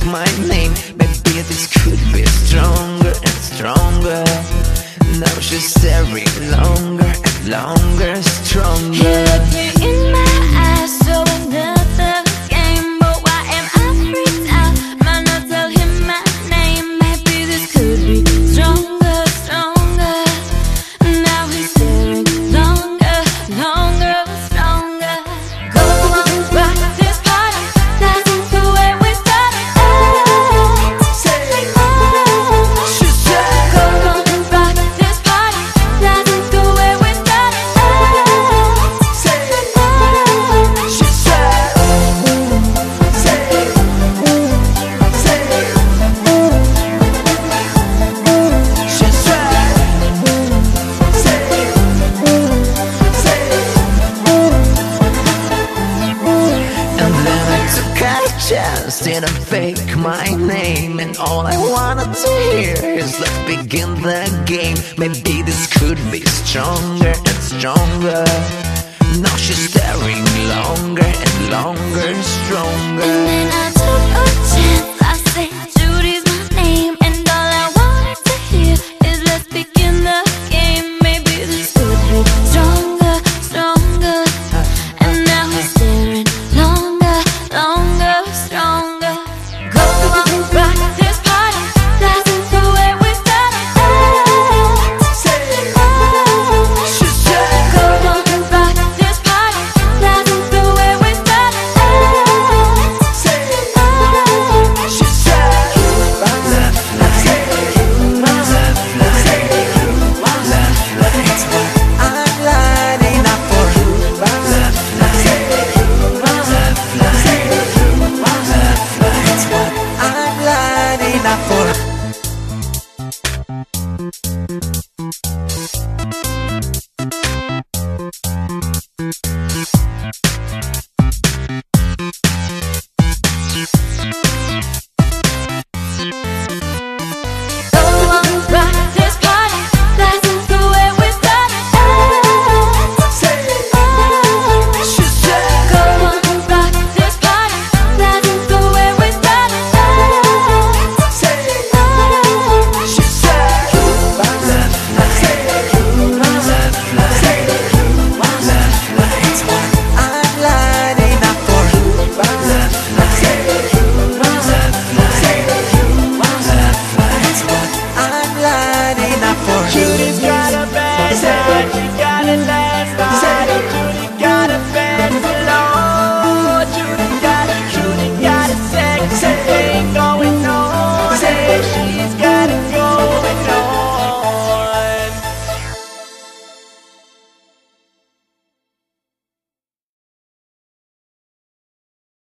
my name. Maybe this could be stronger and stronger. Now she's staring longer and longer, stronger. He looked me in my eyes, so another game. But why am I freaked out? Might not tell him my name. Maybe this could be stronger, stronger. Now he's staring longer, longer, stronger. Go on, rock this party. That's the way we started. Say, she said, Go on, rock this party. That's the way we started. say, she said, say, say, she said, say, say. And then I took a chance, didn't fake my name. And all I wanted to hear is let's begin the game. Maybe this could be stronger and stronger. Now she's staring longer and longer, stronger. And then I